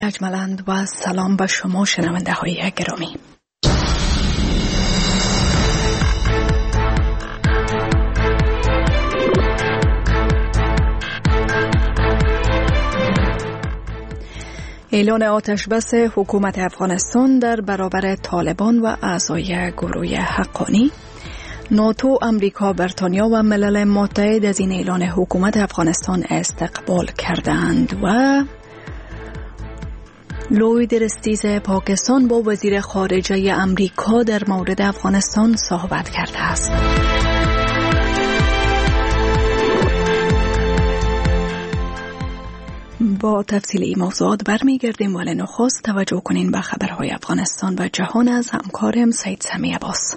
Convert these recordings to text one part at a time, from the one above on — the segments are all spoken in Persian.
اجملاند و سلام به شما شنونده های گرامی. اعلان آتشبس حکومت افغانستان در برابر طالبان و اعضای گروه حقانی. ناتو، امریکا، بریتانیا و ملل متحد از این اعلان حکومت افغانستان استقبال کردند و لوید رستیز پاکستان با وزیر خارجه امریکا در مورد افغانستان صحبت کرده است. با تفصیل این موضوعات برمیگردیم، ولی نخست توجه کنین به خبرهای افغانستان و جهان از همکارم سید سمی عباس.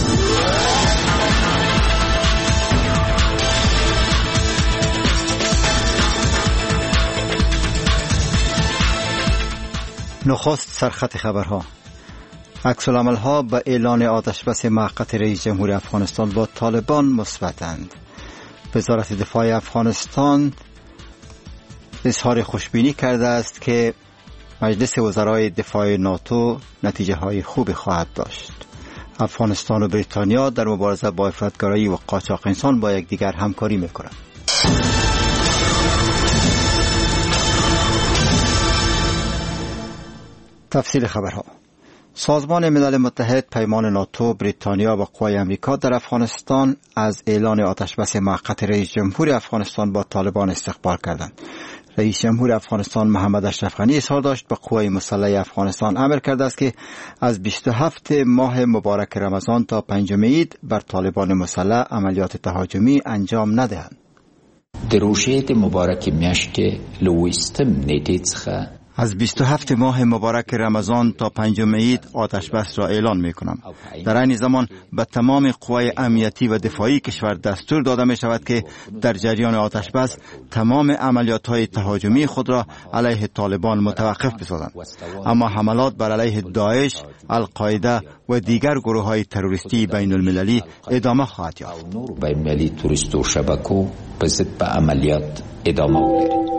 نخست سرخط خبرها. عکس‌العمل‌ها به اعلان آتشبس موقت رئیس جمهور افغانستان با طالبان مثبتند. وزارت دفاع افغانستان اظهار خوشبینی کرده است که مجلس وزرای دفاع ناتو نتیجه های خوبی خواهد داشت. افغانستان و بریتانیا در مبارزه با افراطگرایی و قاچاق انسان با یکدیگر همکاری می‌کنند. تفصیل خبرها. سازمان ملل متحد، پیمان ناتو، بریتانیا و قوای امریکا در افغانستان از اعلان آتشبس موقت رئیس جمهور افغانستان با طالبان استقبال کردند. رئیس جمهور افغانستان محمد اشرف غنی اظهار داشت به قوای مسلح افغانستان امر کرده است که از 27 ماه مبارک رمضان تا 5 عید بر طالبان مسلح عملیات تهاجمی انجام ندهند. در روژه مبارک میاشت لویستم نیټې څخه از 27 ماه مبارک رمضان تا 5 عید آتشبس را اعلان می کنم. در این زمان به تمام قوای امنیتی و دفاعی کشور دستور داده می شود که در جریان آتشبس تمام عملیات های تهاجمی خود را علیه طالبان متوقف بسازند. اما حملات بر علیه داعش، القاعده و دیگر گروه های تروریستی بین المللی ادامه خواهد یافت. بین المللی توریست و شبکو به ضد عملیات ادامه می‌یابد.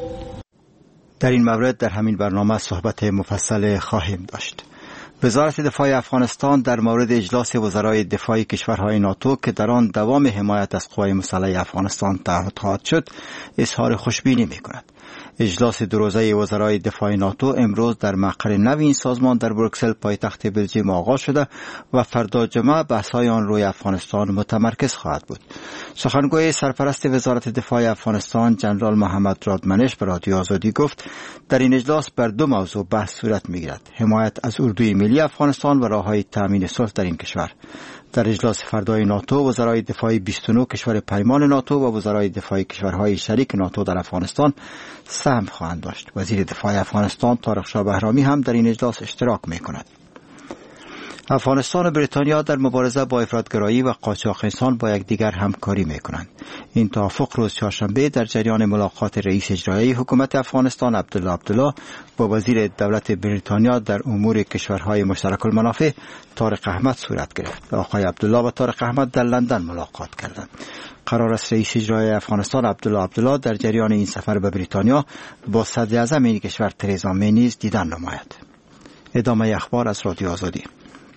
در این مورد در همین برنامه صحبت مفصل خواهیم داشت. وزارت دفاع افغانستان در مورد اجلاس وزرای دفاع کشورهای ناتو که در آن دوام حمایت از قوای مسلح افغانستان تعهد خواهد شد، اظهار خوشبینی می‌کند. اجلاس دو روزه وزرای دفاع ناتو امروز در مقر نو این سازمان در بروکسل پایتخت بلژیم آغاز شده و فردا جمعه بحث‌های آن روی افغانستان متمرکز خواهد بود. سخنگوی سرپرست وزارت دفاع افغانستان جنرال محمد رادمنش به رادیو آزادی گفت در این اجلاس بر دو موضوع بحث صورت می‌گیرد: حمایت از اردوی ملی افغانستان و راه‌های تأمین صلح در این کشور. در اجلاس فردای ناتو وزرای دفاع 29 کشور پیمان ناتو و وزرای دفاع کشورهای شریک ناتو در افغانستان سهم خواهند داشت. وزیر دفاع افغانستان طارق شاه بهرامی هم در این اجلاس اشتراک می‌کند. افغانستان و بریتانیا در مبارزه با افراطگرایی و قاچاق انسان با یکدیگر همکاری می‌کنند. این توافق روز چهارشنبه در جریان ملاقات رئیس اجرایی حکومت افغانستان عبدالله با وزیر دولت بریتانیا در امور کشورهای مشترک المنافع طارق احمد صورت گرفت. آقای عبدالله و طارق احمد در لندن ملاقات کردند. قرار است رئیس اجرایی افغانستان عبدالله در جریان این سفر به بریتانیا با صدر اعظم این کشور ترزا می نیز دیدن نماید. ادامه اخبار از رادیو آزادی.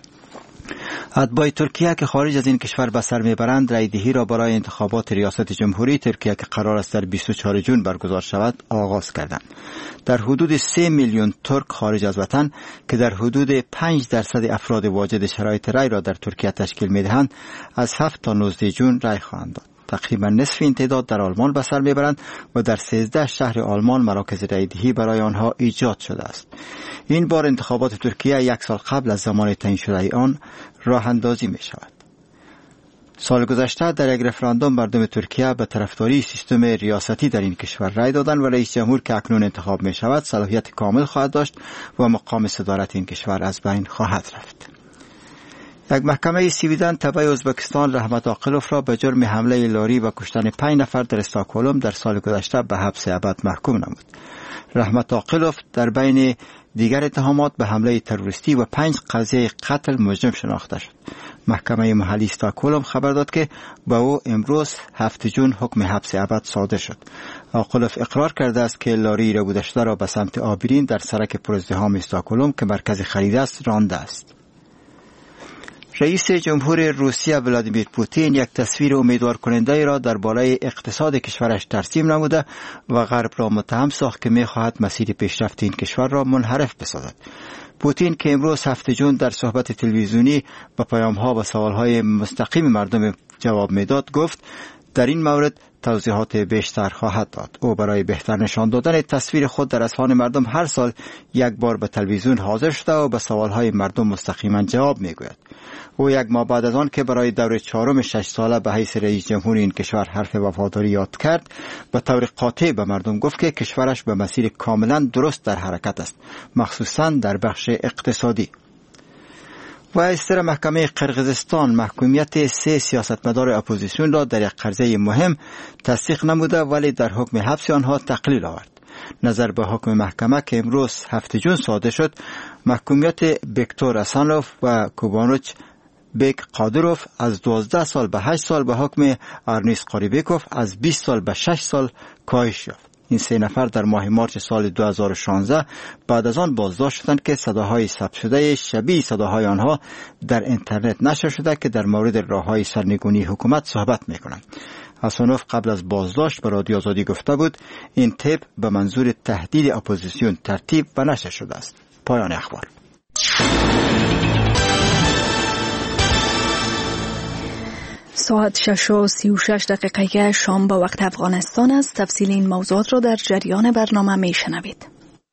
اتباع ترکیه که خارج از این کشور به سر میبرند رایدهی را برای انتخابات ریاست جمهوری ترکیه که قرار است در 24 جون برگزار شود آغاز کردند. در حدود 3 میلیون ترک خارج از وطن که در حدود 5% افراد واجد شرایط رای را در ترکیه تشکیل میدهند از 7 تا 19 جون رای خواهند داد. تقریبا نصف این تعداد در آلمان به سر میبرند و در 13 شهر آلمان مراکز رایدهی برای آنها ایجاد شده است. این بار انتخابات ترکیه 1 سال قبل از زمان تعیین شده آن راه اندازی می شود. سال گذشته در یک رفراندوم مردم ترکیه به طرفداری سیستم ریاستی در این کشور رای دادند و رئیس جمهور که اکنون انتخاب می شود صلاحیت کامل خواهد داشت و مقام صدارت این کشور از بین خواهد رفت. یک محکمه سویدن تبع ازبکستان رحمت عاقلوف را به جرم حمله لاری و کشتن 5 نفر در استکهلم در سال گذشته به حبس ابد محکوم نمود. رحمت عاقلوف در بین دیگر اتهامات به حمله تروریستی و 5 قضیه قتل مجرم شناخته شد. محکمه محلی استکهلم خبر داد که به او امروز 7 جون حکم حبس ابد صادر شد. آقلف اقرار کرده است که لاری ربوده شده را به سمت آبرین در سرک پرازدحام استکهلم که مرکز خرید است رانده است. رئیس جمهور روسیه ولادیمیر پوتین یک تصویر امیدوار کننده را در بالای اقتصاد کشورش ترسیم نموده و غرب را متهم ساخت که می‌خواهد مسیر پیشرفت این کشور را منحرف بسازد. پوتین که امروز 7 جون در صحبت تلویزیونی به پیام‌ها و سوال‌های مستقیم مردم جواب میداد گفت در این مورد توضیحات بیشتر خواهد داد. او برای بهتر نشان دادن تصویر خود در اذهان مردم هر سال یک بار به تلویزیون حاضر شده و به سوالهای مردم مستقیما جواب میگوید. او یک ماه بعد از آن که برای دور 4 6 ساله به حیث رئیس جمهور این کشور حرف وفاداری یاد کرد، به طور قاطع به مردم گفت که کشورش به مسیر کاملا درست در حرکت است، مخصوصا در بخش اقتصادی. و استر محکمه قرقیزستان محکومیت 3 سیاستمدار اپوزیسیون را در یک قضیه مهم تصدیق نموده ولی در حکم حبس آنها تقلیل آورد. نظر به حکم محکمه که امروز 7 جون صادر شد، محکومیت بیکتور اسانوف و کوبانوچ بیک قادروف از 12 سال به 8 سال به حکم آرنیس قاریبیکوف از 20 سال به 6 سال کاهش یافت. این 3 نفر در ماه مارس سال 2016 بعد از آن بازداشت شدند که صداهای ثبت شده شبیه صداهای آنها در اینترنت نشر شده که در مورد راههای سرنگونی حکومت صحبت می‌کنند. اسانوف قبل از بازداشت به رادیو آزادی گفته بود این تیپ به منظور تهدید اپوزیسیون ترتیب و نشر شده است. پایان اخبار. ساعت 6:36 شام با وقت افغانستان است. تفصیل این موضوعات را در جریان برنامه می شنوید.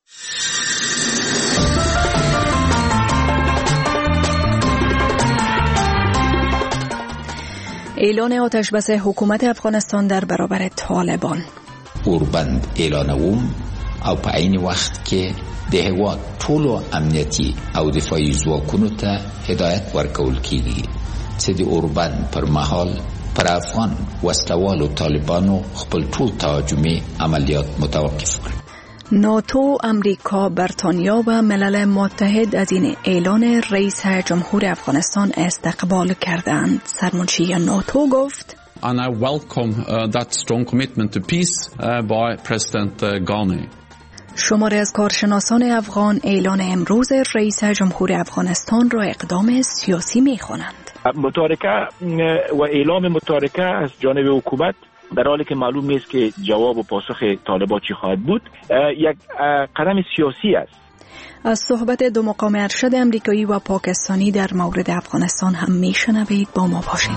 اعلان آتشبس حکومت افغانستان در برابر طالبان. اوربند اعلانوم او په عین وخت کې د هیواد ټولو امنیتي او دفاعي ځواکونو ته هدایت ورکول کیږي چې د اوربند پر مهال پر افغان وسلوالو طالبانو خپل ټول تهاجمي عملیات متوقف کړي. ناتو، امریکا، بریتانیا و ملل متحد از این اعلان رئیس جمهور افغانستان استقبال کردند. سرمنشی ناتو گفت And I welcome that strong commitment to peace by President Ghani. شماری از کارشناسان افغان اعلان امروز رئیس جمهور افغانستان را اقدام سیاسی می‌خوانند. متارکه و اعلام متارکه از جانب حکومت در حالی که معلوم نیست که جواب و پاسخ طالبان چی خواهد بود، یک قدم سیاسی است. از صحبت دو مقام ارشد امریکایی و پاکستانی در مورد افغانستان هم میشنوید. با ما باشید.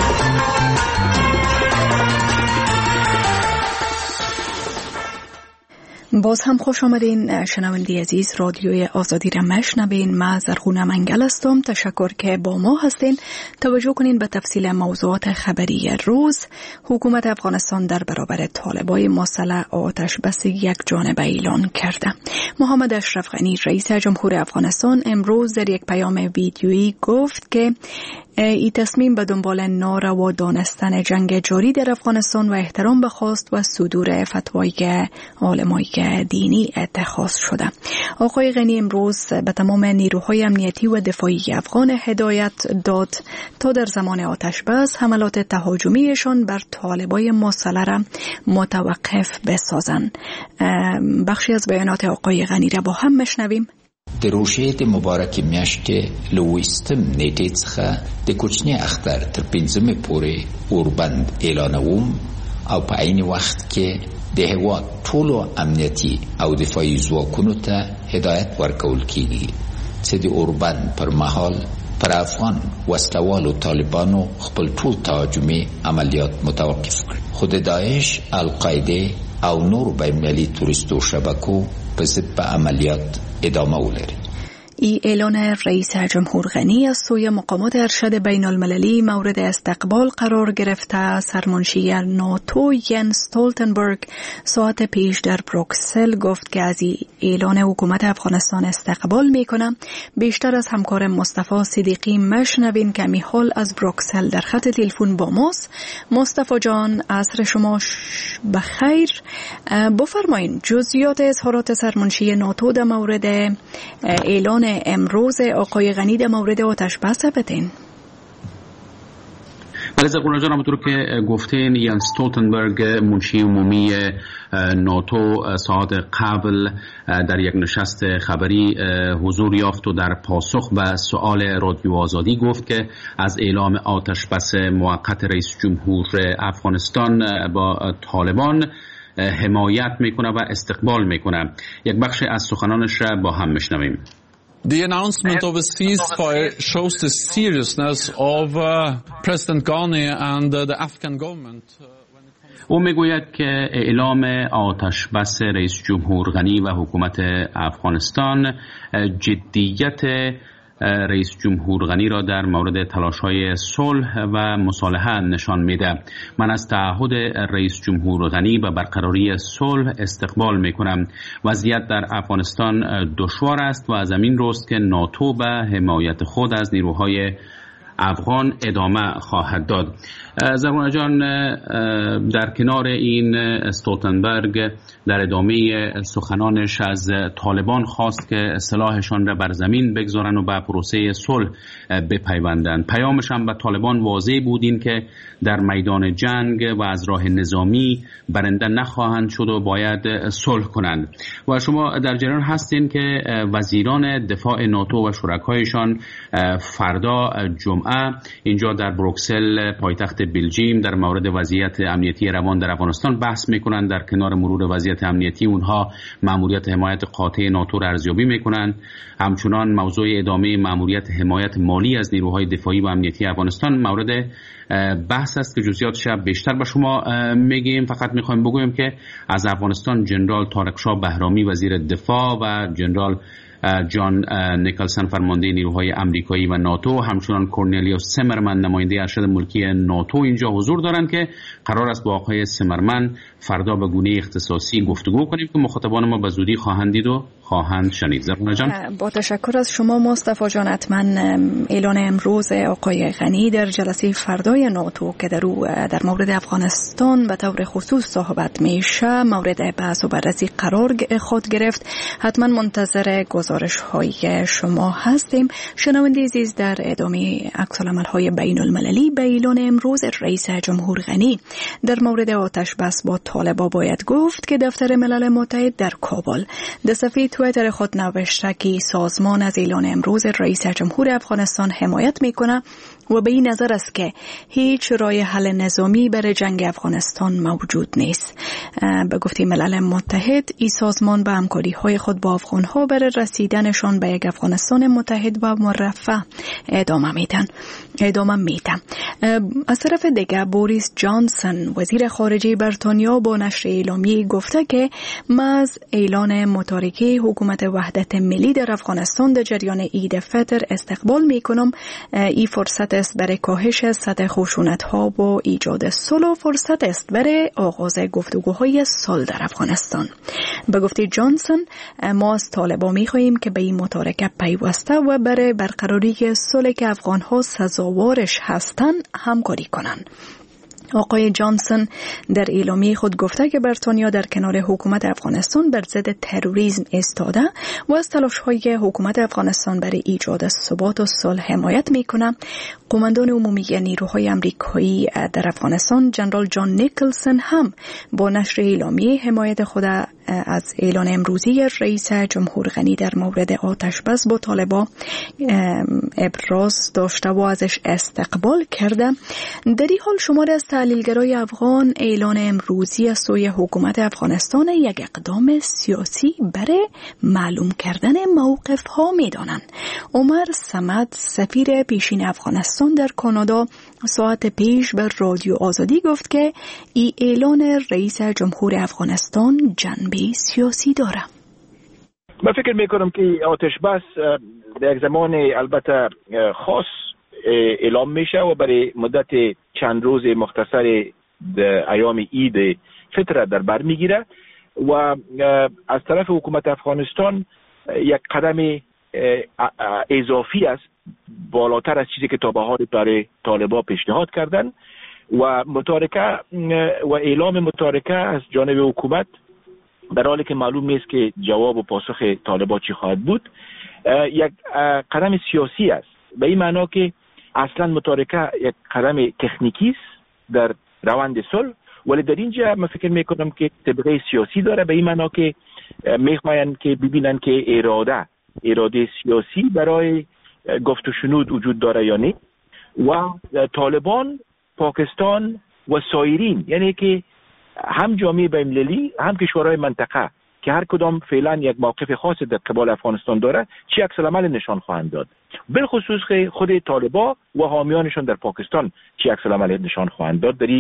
باز هم خوش آمدین شنونده عزیز. رادیوی آزادی را میشنوین. من زرغونه منگل هستم. تشکر که با ما هستین. توجه کنین به تفصیل موضوعات خبری روز. حکومت افغانستان در برابر طالبان مسلح آتش بس یک جانبه اعلان کرده. محمد اشرف غنی رئیس جمهور افغانستان امروز در یک پیام ویدیویی گفت که این تصمیم به دنبال ناروا دانستن جنگ جاری در افغانستان و احترام به خواست و صدور فتوای عالمای دینی اتخاذ شده. آقای غنی امروز به تمام نیروهای امنیتی و دفاعی افغان هدایت داد تا در زمان آتش بس حملات تهاجمیشان بر طالبای مسلح را متوقف بسازند. بخشی از بیانات آقای غنی را با هم مشنویم. د روژې د مبارکې میاشتې له 20 نیټې څخه د کوچني اختر تر 15 پورې اوربند اعلانوم او په عین وخت کې د هیواد ټولو امنیتي او دفاعي ځواکونو ته هدایت ورکول کیږي چې د اوربند پر مهال پر افغان وسلوالو طالبانو خپل ټول تهاجمي عملیات متوقف کړي. خو د داعش، القاعده او نور بین‌المللي توریستو شبکو په ضد عملیات ادامه ولري. ای اعلان رئیس جمهور غنی از سوی مقامات ارشد بین المللی مورد استقبال قرار گرفته. سرمنشی ناتو ین استولتنبرگ ساعت پیش در بروکسل گفت که از اعلان حکومت افغانستان استقبال میکنه. بیشتر از همکار مصطفی صدیقی مشنوین که می حال از بروکسل در خط تلفن با ماست. مصطفی جان، عصر شما بخیر. بفرمایید جزئیات اظهارات سرمنشی ناتو در مورد اعلان امروز آقای غنی در مورد آتش بس بدین. بله زرگونه جان، همونطور که گفتین یان استولتنبرگ منشی عمومی ناتو ساعت قبل در یک نشست خبری حضور یافت و در پاسخ به سؤال رادیو آزادی گفت که از اعلام آتش بس موقت رئیس جمهور افغانستان با طالبان حمایت میکنه و استقبال میکنه. یک بخش از سخنانش را با هم میشنویم. The announcement of a ceasefire shows the seriousness of President Ghani and the Afghan government. او میگوید که اعلام آتش بس رئیس جمهور غنی و حکومت افغانستان جدیت رئیس جمهور غنی را در مورد تلاش‌های صلح و مصالحه نشان میده. من از تعهد رئیس جمهور غنی و برقراری صلح استقبال میکنم. وضعیت در افغانستان دشوار است و از همین روست که ناتو به حمایت خود از نیروهای افغان ادامه خواهد داد. زرگونه جان، در کنار این استولتنبرگ در ادامه سخنانش از طالبان خواست که سلاحشان را بر زمین بگذارن و به پروسه صلح بپیوندند. پیامش هم به طالبان واضح بود، این که در میدان جنگ و از راه نظامی برنده نخواهند شد و باید صلح کنند. و شما در جریان هستین که وزیران دفاع ناتو و شرکایشان فردا جمعه اینجا در بروکسل پایتخت بلژیم در مورد وضعیت امنیتی روان در افغانستان بحث میکنند. در کنار مرور وضعیت امنیتی اونها مأموریت حمایت قاطع ناتو را ارزیابی میکنند. همچنان موضوع ادامه مأموریت حمایت مالی از نیروهای دفاعی و امنیتی افغانستان مورد بحث است که جزئیاتش بیشتر به شما میگیم. فقط میخوایم بگویم که از افغانستان جنرال طارق شاه بهرامی وزیر دفاع و جنرال جان نیکلسن فرمانده نیروهای امریکایی و ناتو، همچنان کورنلیوس سمرمن نماینده ارشد ملکی ناتو اینجا حضور دارند که قرار است با آقای سمرمن فردا به گونه اختصاصی گفتگو کنیم که مخاطبان ما به زودی خواهند دید و خواهند شنید. زرگونه جان، با تشکر از شما مصطفی جان. حتما اعلان امروز آقای غنی در جلسه فردای ناتو که در مورد افغانستان به طور خصوص صحبت میشه مورد بحث و بررسی قرار خود گرفت. حتما منتظر گزارش های شما هستیم. شنونده عزیز، در ادامه عکس‌العمل های بین المللی به اعلان امروز رئیس جمهور غنی در مورد آتش بس با طالبان باید گفت که دفتر ملل متحد در کابل در صفحه توییتر خود نوشته که سازمان از اعلان امروز رئیس جمهور افغانستان حمایت میکنه و به این نظر است که هیچ راه حل نظامی برای جنگ افغانستان موجود نیست. به گفته ملل متحد، این سازمان به همکاری های خود با افغانها برای رسیدنشان به یک افغانستان متحد و مرفه ادامه میدن. از طرف دیگر بوریس جانسون وزیر خارجه بریتانیا با نشر اعلامیه گفته که من از اعلان متارکه حکومت وحدت ملی در افغانستان در جریان عید فطر استقبال میکنم. این فرصت است برای کاهش سطح خشونت‌ها و ایجاد صلح و فرصت است برای آغاز گفتگوهای صلح در افغانستان. به گفته جانسون، ما از طالبان می‌خواهیم که به این متارکه پیوسته و برای برقراری صلح که افغان‌ها سزاوارش هستند همکاری کنند. آقای جانسون در اعلامیه خود گفته که بریتانیا در کنار حکومت افغانستان بر ضد تروریسم ایستاده و از تلاش‌های حکومت افغانستان برای ایجاد ثبات و صلح حمایت می‌کند. قماندان عمومی نیروهای امریکایی در افغانستان جنرال جان نیکلسن هم با نشر اعلامیه حمایت خود از اعلان امروزی رئیس جمهور غنی در مورد آتش بس با طالبان ابراز داشته و ازش استقبال کرده. در این حال شمار از تحلیلگرای افغان اعلان امروزی از سوی حکومت افغانستان یک اقدام سیاسی برای معلوم کردن موقف ها می‌دانند. عمر صمد سفیر پیشین افغانستان در کانادا ساعت پیش به رادیو آزادی گفت که این اعلان رئیس جمهور افغانستان جنبه سیاسی داره. من فکر میکنم که آتش بس در یک زمان البته خاص اعلام میشه و برای مدت چند روز مختصر ایام عید فطر در بر میگیره و از طرف حکومت افغانستان یک قدم اضافی است بالاتر از چیزی که تا به حال برای طالبان پیشنهاد کردن و متارکه و اعلام متارکه از جانب حکومت در حالی که معلوم نیست که جواب و پاسخ طالبان چی خواهد بود یک قدم سیاسی است، به این معنا که اصلا متارکه یک قدم تکنیکی است در روند صلح، ولی در اینجا من فکر میکنم که طبقه سیاسی داره، به این معنا که میخواین که ببینن که اراده سیاسی برای گفت و شنود وجود داره یا نه و طالبان، پاکستان و سایرین، یعنی که هم جامعه بین‌المللی هم کشورهای منطقه که هر کدام فعلا یک موقف خاص در قبال افغانستان داره چه عکس العمل نشان خواهند داد، بالخصوص خود طالبان و حامیانشان در پاکستان چه عکس العمل نشان خواهند داد در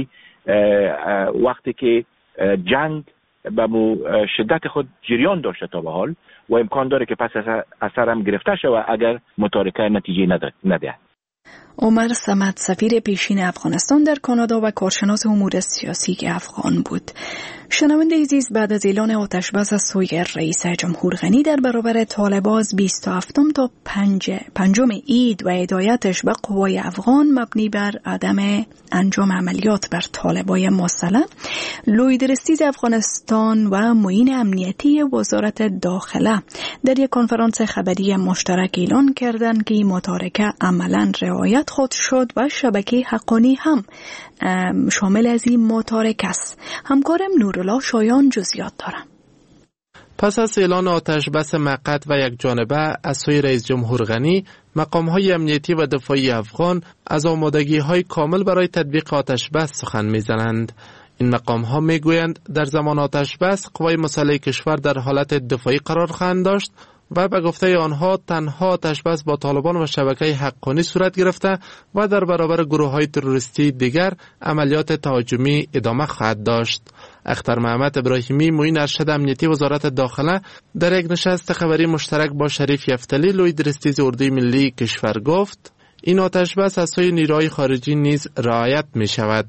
وقتی که جنگ به شدت خود جریان داشته تا به حال و امکان داره که پس اثر هم گرفته شود اگر متارکه نتیجه نده. عمر صمد سفیر پیشین افغانستان در کانادا و کارشناس امور سیاسی افغان بود. شنونده عزیز، بعد از اعلان آتشبس از سوی رئیس جمهور غنی در برابر طالبان 27 تا 5 عید و هدایتش به قوای افغان مبنی بر عدم انجام عملیات بر طالبان مسلح، لوید رستیز افغانستان و معین امنیتی وزارت داخله در یک کنفرانس خبری مشترک اعلان کردند که این متارکه عملاً رعایت خود شد و شبکه حقانی هم شامل از این متارکه است. همکارم نورالله شایان جزئیات دارم. پس از اعلان آتشبس موقت و یک جانبه از سوی رئیس جمهور غنی، مقام‌های امنیتی و دفاعی افغان از آمادگی‌های کامل برای تطبیق آتشبس سخن می‌زنند. این مقام‌ها می‌گویند در زمان آتشبس قوای مسلح کشور در حالت دفاعی قرار خواهند داشت و به گفته آنها تنها آتشبس با طالبان و شبکه حقانی صورت گرفته و در برابر گروه‌های تروریستی دیگر عملیات تهاجمی ادامه خواهد داشت. اختر محمد ابراهیمی، معین ارشد امنیتی وزارت داخله، در یک نشست خبری مشترک با شریف یفتلی، لوید رستیز اردوی ملی کشور گفت این آتشبس از سوی نیروهای خارجی نیز رعایت می شود.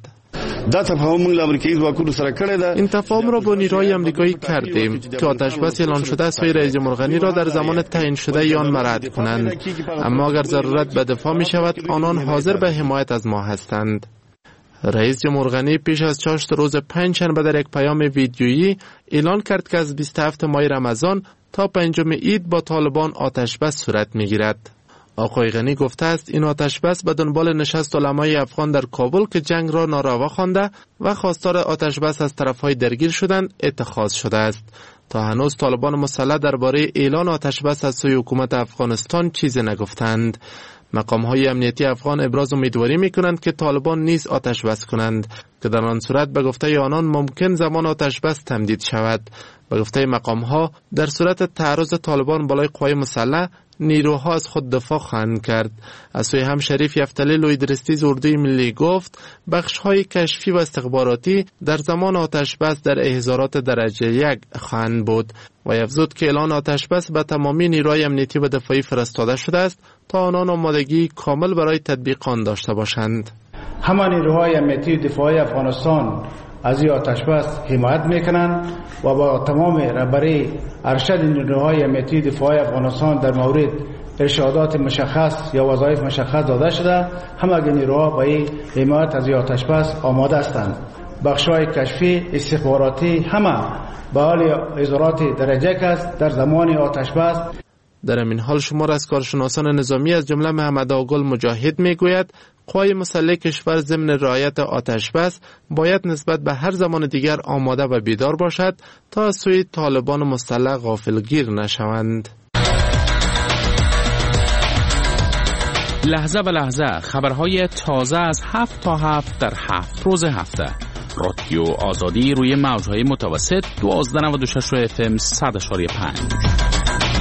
این تفاهم را با نیروهای امریکایی کردیم که آتشبس اعلان شده از سوی رئیس جمهور غنی را در زمان تعیین شده آن رعایت کنند، اما اگر ضرورت به دفاع می شود آنان حاضر به حمایت از ما هستند. رئیس جمهور غنی پیش از چاشت روز پنجشنبه در یک پیام ویدیویی اعلان کرد که از 27 ماه رمضان تا 5 عید با طالبان آتشبس صورت می گیرد. آقای غنی گفته است این آتشبس به دنبال نشست علمای افغان در کابل که جنگ را ناروا خوانده و خواستار آتشبس از طرفهای درگیر شدند اتخاذ شده است. تا هنوز طالبان مسلح درباره اعلان آتشبس از سوی حکومت افغانستان چیزی نگفتند. مقام‌های امنیتی افغان ابراز امیدواری می‌کنند که طالبان نیز آتشبس کنند که در آن صورت به گفته آنان ممکن زمان آتشبس تمدید شود. به گفته مقام‌ها در صورت تعرض طالبان بالای قوای مسلح نیروها از خود دفاع خواهند کرد. از سوی هم شریف یفتلی، لوید رستیز اردوی ملی گفت بخش‌های کشفی و استخباراتی در زمان آتشبس در احضارات درجه 1 خواهند بود و افزود که اعلان آتشبس به تمامی نیروهای امنیتی و دفاعی فرستاده شده است تا آنان آمادگی کامل برای تطبیق آن داشته باشند. همه نیروهای امنیتی و دفاعی افغانستان از این آتشبس حمایت میکنند و با تمام رهبری ارشد نیروهای امنیتی دفاعی افغانستان در مورد ارشادات مشخص یا وظایف مشخص داده شده، همه نیروها با این حمایت از این آتشبس آماده هستند. بخش‌های کشفی، استخباراتی همه به حال احضارات درجه است در زمان آتشبس. در این حال شمار از کارشناسان نظامی از جمله محمد آقل مجاهد میگوید قوای مسلح کشور ضمن رعایت آتشبس باید نسبت به هر زمان دیگر آماده و بیدار باشد تا از سوی طالبان مسلح غافلگیر نشوند. لحظه به لحظه خبرهای تازه از 7 تا 7 در 7 روز هفته. رادیو آزادی روی موجهای متوسط 1296 FM 100.5.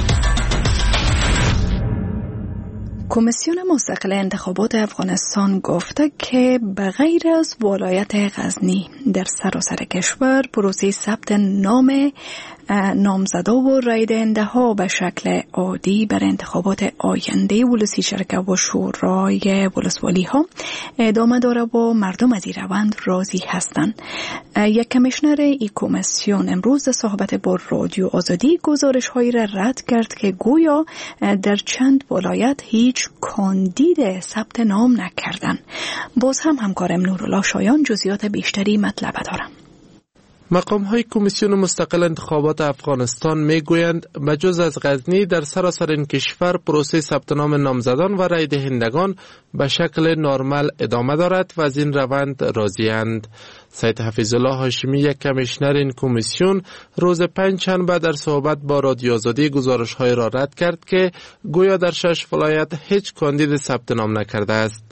کمیسیون مستقل انتخابات افغانستان گفته که بغیر از ولایت غزنی در سراسر کشور پروسه ثبت نام نامزدا و رای دهنده ها به شکل عادی بر انتخابات آینده ولسی شرکت و شورای ولسوالی ها ادامه داره و مردم از این روند راضی هستند. یک کمیشنر ای کمیسیون امروز در صحبت با رادیو آزادی گزارش هایی را رد کرد که گویا در چند ولایت هیچ کاندید ثبت نام نکردند. باز هم همکارم نورالله شایان جزئیات بیشتری مطلب دارم. مقام های کمیسیون مستقل انتخابات افغانستان می گویند بجز از غزنی در سراسر این کشور پروسه ثبت نام نامزدان و رای دهندگان به شکل نرمال ادامه دارد و از این روند راضی‌اند. سید حفیظالله هاشمی یک کمیشنر این کمیسیون روز پنجشنبه در صحبت با رادیو آزادی گزارش های را رد کرد که گویا در 6 ولایت هیچ کاندید ثبت نام نکرده است.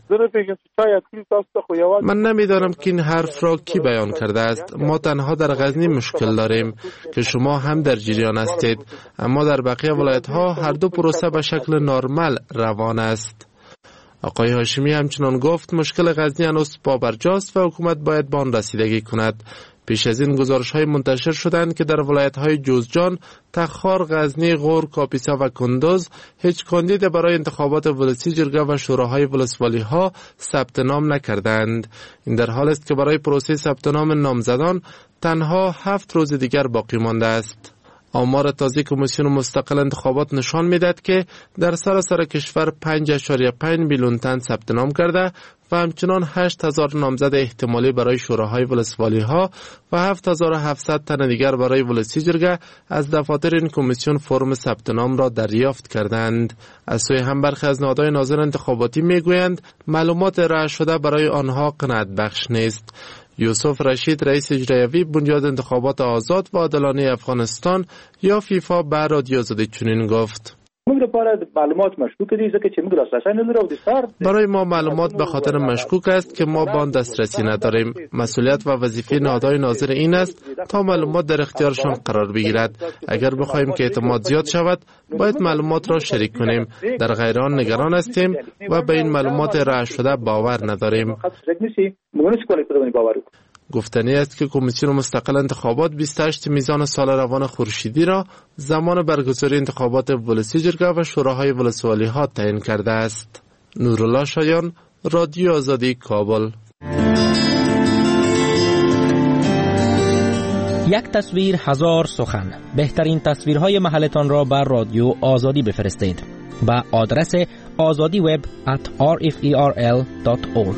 من نمیدانم که این حرف را کی بیان کرده است. ما تنها در غزنی مشکل داریم که شما هم در جریان هستید، اما در بقیه ولایت ها هر دو پروسه به شکل نرمال روان است. آقای هاشمی همچنان گفت مشکل غزنی هنوز پابرجاست و حکومت باید به آن رسیدگی کند. پیش از این گزارش‌های منتشر شدند که در ولایت‌های جوزجان، تخار، غزنی، غور، کاپیسا و کندوز هیچ کاندید برای انتخابات ولسی جرگه و شوراهای ولسوالی‌ها ثبت نام نکردند. این در حالی است که برای پروسه ثبت نام نامزدان تنها 7 روز دیگر باقی مانده است. آمار تازه کمیسیون مستقل انتخابات نشان می‌دهد که در سراسر کشور 5.5 میلیون تن ثبت نام کرده و همچنان 8,000 نامزد احتمالی برای شوراهای ولسوالی‌ها و 7,700 تن دیگر برای ولسی جرگه از دفاتر این کمیسیون فرم ثبت نام را دریافت کردند. از سوی هم برخی از نهادهای ناظر انتخاباتی میگویند معلومات ارائه شده برای آنها قناعت بخش نیست. یوسف رشید رئیس اجرایی بنیاد انتخابات آزاد و عادلانه افغانستان یا فیفا به رادیو آزادی چنین گفت: برای ما معلومات به خاطر مشکوک است که ما به آن دسترسی نداریم. مسئولیت و وظیفه نهادهای ناظر این است تا معلومات در اختیارشان قرار بگیرد. اگر بخواهیم که اعتماد زیاد شود باید معلومات را شریک کنیم. در غیر آن نگران هستیم و به این معلومات ارائه شده باور نداریم. گفتنی است که کمیسیون مستقل انتخابات 28 میزان سال روان خورشیدی را زمان برگزاری انتخابات ولسی جرگه و شوراهای ولسوالی‌ها تعیین کرده است. نورالله شایان، رادیو آزادی، کابل. یک تصویر هزار سخن. بهترین تصویرهای محلتان را بر رادیو آزادی بفرستید با آدرس azadiweb@rferl.org.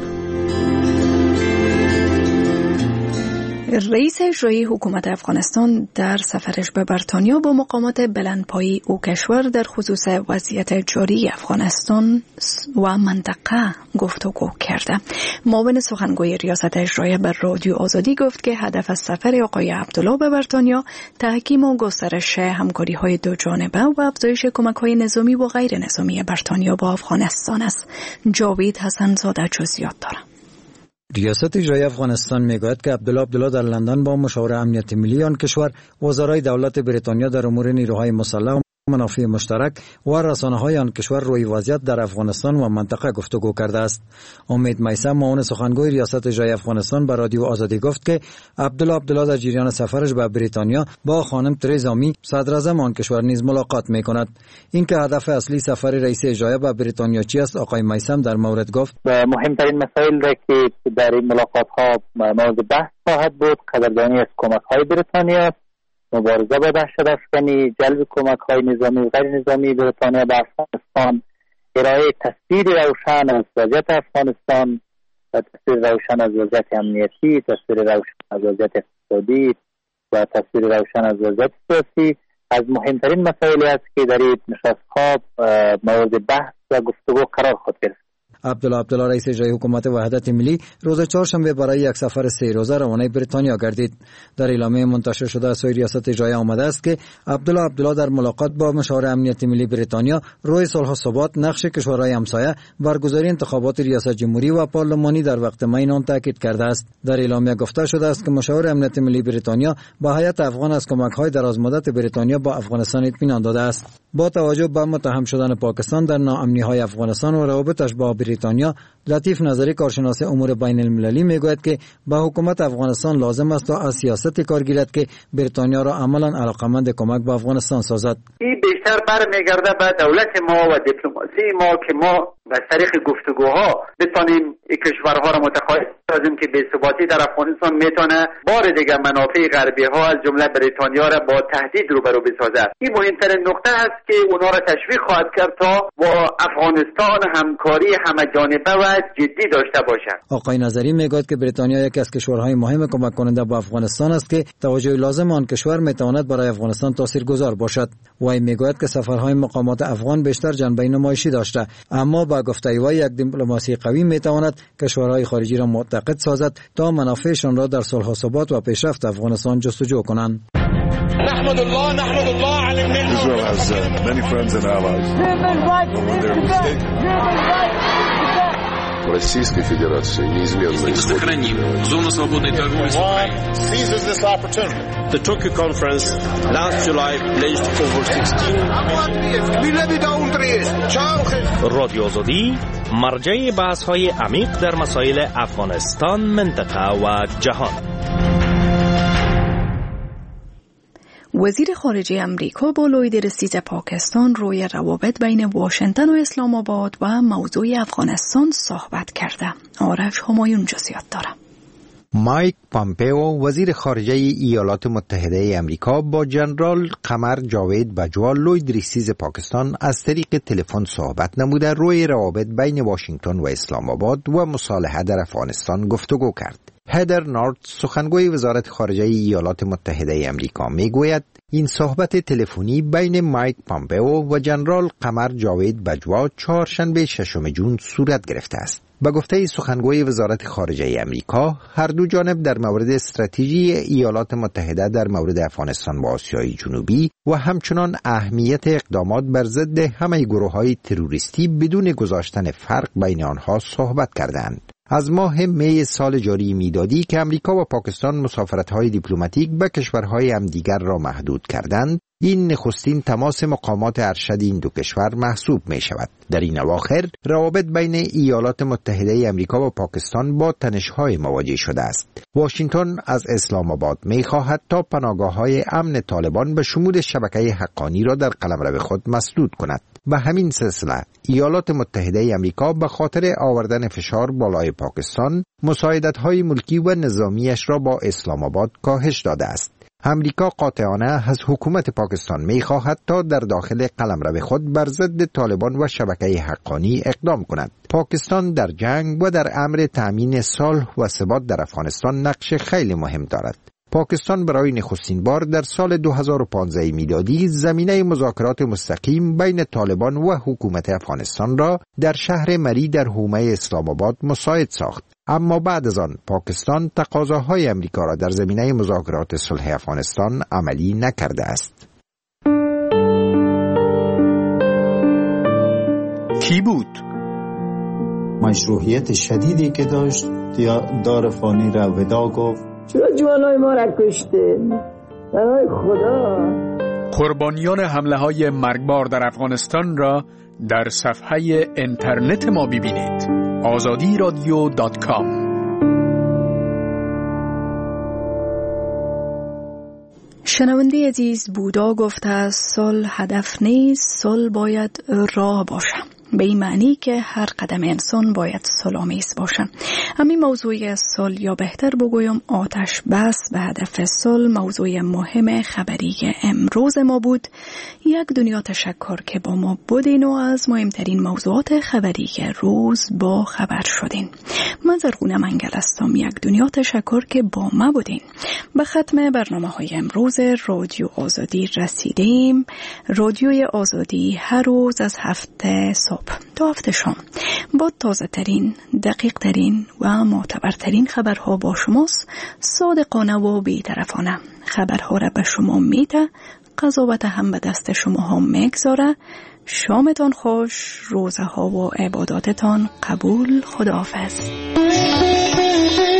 رئیس اجرایی حکومت افغانستان در سفرش به بریتانیا با مقامات بلندپایه او کشور در خصوص وضعیت جاری افغانستان و منطقه گفتگو کرده. معاون سخنگوی ریاست اجرایی بر رادیو آزادی گفت که هدف از سفر آقای عبدالله به بریتانیا تحکیم و گسترش همکاری‌های دو جانبه و افزایش کمک‌های نظامی و غیر نظامی بریتانیا با افغانستان است. جاوید حسن زاده جزئیات دارد. ریاست اجرایی افغانستان میگوید که عبدالله در لندن با مشاور امنیت ملی آن کشور، وزرای دولت بریتانیا در امور نیروهای مسلح و منافع مشترک و رسانه‌های آن کشور روی وضعیت در افغانستان و منطقه گفتگو کرده است. امید میثم، معاون سخنگوی ریاست اجرایی افغانستان به رادیو آزادی گفت که عبدالله در جریان سفرش به بریتانیا با خانم ترزا می، صدر اعظم آن کشور نیز ملاقات می‌کند. اینکه هدف اصلی سفر رئیس اجرایی به بریتانیا چی است، آقای میثم در مورد گفت: مهمترین مسائل را که در این ملاقات‌ها مورد بحث خواهد بود قدردانی از کمک‌های بریتانیا، مبارزه با دهشت افکنی، جلب کمک‌های نظامی و غیر نظامی بریتانیا به افغانستان، ارائه تصویر روشن از وضعیت افغانستان، تصویر روشن از وضعیت امنیتی، تصویر روشن از وضعیت اقتصادی و تصویر روشن از وضعیت سیاسی از مهمترین مسائلی است که در این نشست‌ها مورد بحث و گفتگو قرار خواهد گرفت. عبدالله رئیس اجرایی حکومت وحدت ملی روز چهارشنبه برای یک سفر 3 روزه روانه بریتانیا گردید. در اعلامیه منتشر شده از سوی ریاست اجرایی آمده است که عبدالله در ملاقات با مشاور امنیت ملی بریتانیا روی صلح و ثبات، نقش کشورهای همسایه، برگزاری انتخابات ریاست جمهوری و پارلمانی در وقت معین آن تاکید کرده است. در اعلامیه گفته شده است که مشاور امنیت ملی بریتانیا با هیئت افغان از کمک‌های درازمدت بریتانیا با افغانستان اطمینان داده است. با توجه به متهم شدن پاکستان در ناامنی‌های افغانستان و روابطش با بریتانیا بریتانیا لطیف نظری کارشناس امور بین المللی میگوید که به حکومت افغانستان لازم است تا از سیاست کار گیرد که بریتانیا را عملا علاقمند کمک به افغانستان سازد. این بیشتر برمیگرده به دولت ما و دیپلماسی ما که ما از طریق گفتگوها بتونیم این کشورها را متقاعد سازیم که بی‌ثباتی در افغانستان میتونه بار دیگر منافع غربی ها از جمله بریتانیا را با تهدید روبرو بسازد. این مهمترین نکته است که اونا را تشویق خواهد کرد تا با افغانستان همکاری همه جانبه و جدی داشته باشد. آقای نظری میگوید که بریتانیا یکی از کشورهای مهم کمک کننده به افغانستان است که توجه لازم آن کشور میتواند برای افغانستان تاثیرگذار باشد. وی میگوید که سفرهای مقامات افغان بیشتر جنبه نمایشی داشته، اما با گفته وی یک دیپلماسی قوی میتواند کشورهای خارجی را معتقد سازد تا منافعشان را در صلح و ثبات و پیشرفت افغانستان جستجو کنند. نحمد الله على النعمة. Israel has many friends and allies. Российской Федерации неизменно сохраним зону свободной торговли с Украиной. Seizes this opportunity. The Tokyo conference last July pledged over 16 رادیو آزادی مرجع بحث‌های عمیق در مسائل افغانستان، منطقه و جهان. وزیر خارجه امریکا با لوید رسیز پاکستان روی روابط بین واشنگتن و اسلام آباد و موضوع افغانستان صحبت کرده. آرش همایون جزئیات داره. مایک پامپئو وزیر خارجه ایالات متحده امریکا با جنرال قمر جاوید بجوا لوید رسیز پاکستان از طریق تلفن صحبت نموده روی روابط بین واشنگتن و اسلام آباد و مصالحه در افغانستان گفتگو کرد. هدر نارت سخنگوی وزارت خارجه ایالات متحده امریکا میگوید این صحبت تلفنی بین مایک پامپئو و جنرال قمر جاوید بجوا چهارشنبه 6 جون صورت گرفته است. به گفته سخنگوی وزارت خارجه امریکا، هر دو جانب در مورد استراتژی ایالات متحده در مورد افغانستان و آسیای جنوبی و همچنان اهمیت اقدامات بر ضد همه گروه‌های تروریستی بدون گذاشتن فرق بین آنها صحبت کردند. از ماه می سال جاری میلادی که امریکا و پاکستان مسافرت‌های دیپلماتیک به کشورهای همدیگر را محدود کردند، این نخستین تماس مقامات ارشد این دو کشور محسوب می شود. در این اواخر روابط بین ایالات متحده امریکا و پاکستان با تنش‌های مواجه شده است. واشنگتن از اسلام آباد می خواهد تا پناهگاه‌های امن طالبان به شمول شبکه حقانی را در قلمرو خود مسدود کند. به همین سلسله ایالات متحده امریکا به خاطر آوردن فشار بالای پاکستان مساعدت‌های ملکی و نظامیش را با اسلام آباد کاهش داده است. امریکا قاطعانه از حکومت پاکستان می خواهد تا در داخل قلمرو خود بر ضد طالبان و شبکه حقانی اقدام کند. پاکستان در جنگ و در امر تأمین صلح و ثبات در افغانستان نقش خیلی مهم دارد. پاکستان برای نخستین بار در سال 2015 میلادی زمینه مذاکرات مستقیم بین طالبان و حکومت افغانستان را در شهر مری در حومه اسلام آباد مساعد ساخت. اما بعد از آن پاکستان تقاضاهای امریکا را در زمینه مذاکرات صلح افغانستان عملی نکرده است. کی بود؟ مشروعیت شدیدی که داشت دار فانی را ودا گفت. چرا جوانای ما را کشته؟ برای خدا. قربانیان حمله های مرگبار در افغانستان را در صفحه اینترنت ما ببینید. azadiradio.com. شنونده عزیز، بودا گفته است صلح هدف نیست، صلح باید راه باشه. به این معنی که هر قدم انسان باید صلح‌آمیز باشه. همین موضوع صلح، یا بهتر بگویم آتش بس به هدف صلح، موضوع مهم خبری امروز ما بود. یک دنیا تشکر که با ما بودین و از مهمترین موضوعات خبری روز با خبر شدین. من زرغونه منگل هستم. یک دنیا تشکر که با ما بودین. به ختم برنامه‌های امروز رادیو آزادی رسیدیم. رادیوی آزادی هر روز از هفته صبح تا هفته شام با تازه ترین، دقیق ترین و معتبرترین خبرها با شماست. صادقانه و بی‌طرفانه خبرها را به شما میده، قضاوت هم به دست شما هم میگذاره. شامتان خوش، روزه ها و عباداتتان قبول. خداحافظ.